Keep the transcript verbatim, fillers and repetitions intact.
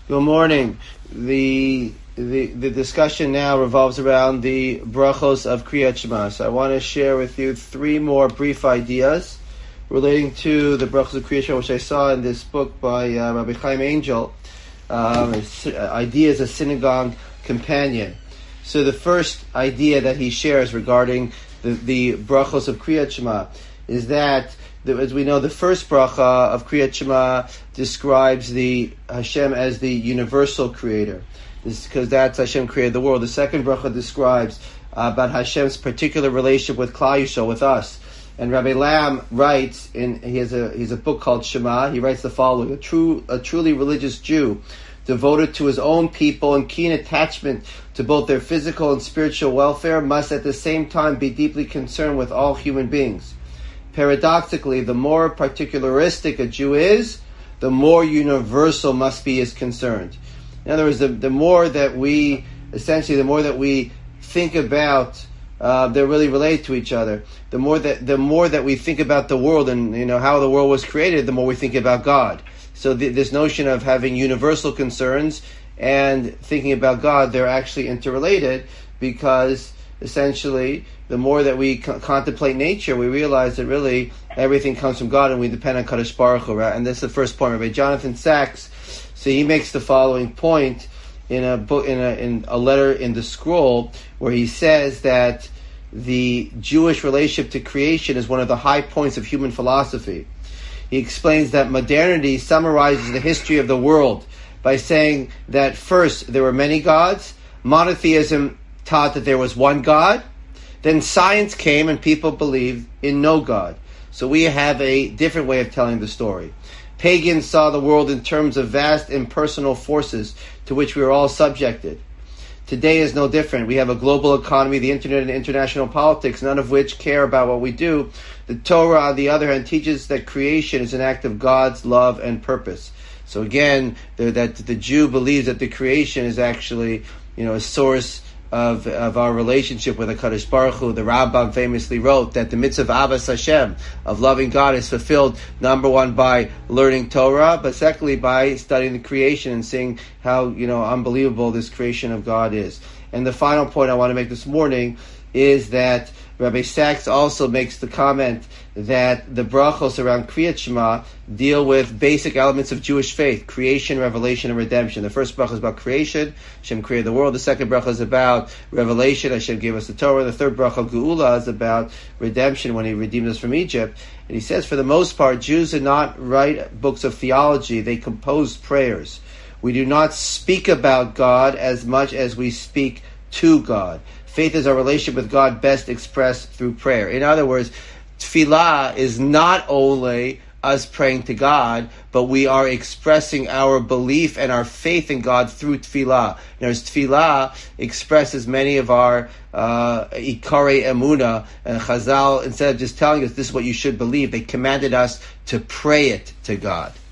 Good morning. The, the the discussion now revolves around the brachos of Kriyat Shema. So I want to share with you three more brief ideas relating to the brachos of Kriyat Shema, which I saw in this book by uh, Rabbi Chaim Angel, um, Ideas a Synagogue Companion. So the first idea that he shares regarding the, the brachos of Kriyat Shema is that, as we know, the first bracha of Kriyat Shema describes the Hashem as the universal creator. This is because that's Hashem created the world. The second bracha describes uh, about Hashem's particular relationship with Klal Yisrael, with us. And Rabbi Lam writes in he has a he has a book called Shema. He writes the following: a true a truly religious Jew, devoted to his own people and keen attachment to both their physical and spiritual welfare, must at the same time be deeply concerned with all human beings. Paradoxically, the more particularistic a Jew is, the more universal must be his concern. In other words, the, the more that we, essentially, the more that we think about, uh, they're really related to each other. The more that the more that we think about the world and you know how the world was created, the more we think about God. So the, this notion of having universal concerns and thinking about God, they're actually interrelated, because essentially, the more that we co- contemplate nature, we realize that really everything comes from God and we depend on Kadosh Baruch Hu, right? And this is the first point. Rabbi Jonathan Sachs, so he makes the following point in a book, in a, in a letter in the scroll, where he says that the Jewish relationship to creation is one of the high points of human philosophy. He explains that modernity summarizes the history of the world by saying that first there were many gods, monotheism taught that there was one God, then science came and people believed in no God. So we have a different way of telling the story. Pagans saw the world in terms of vast impersonal forces to which we are all subjected. Today is no different. We have a global economy, the internet, and international politics, none of which care about what we do. The Torah, on the other hand, teaches that creation is an act of God's love and purpose. So again, the, that the Jew believes that the creation is actually, you know, a source of of our relationship with HaKadosh Baruch Hu. The Rambam famously wrote that the mitzvah of Avas Hashem, of loving God, is fulfilled, number one, by learning Torah, but secondly, by studying the creation and seeing how, you know, unbelievable this creation of God is. And the final point I want to make this morning is that Rabbi Sachs also makes the comment that the brachos around Kriyat Shema deal with basic elements of Jewish faith: creation, revelation, and redemption. The first bracha is about creation, Hashem created the world. The second bracha is about revelation, Hashem gave us the Torah. The third bracha, Geula, is about redemption, when He redeemed us from Egypt. And he says, for the most part, Jews did not write books of theology, they composed prayers. We do not speak about God as much as we speak to God. Faith is our relationship with God best expressed through prayer. In other words, tefillah is not only us praying to God, but we are expressing our belief and our faith in God through tefillah. Now, tefillah expresses many of our uh, ikarei emunah, and Chazal, instead of just telling us this is what you should believe, they commanded us to pray it to God.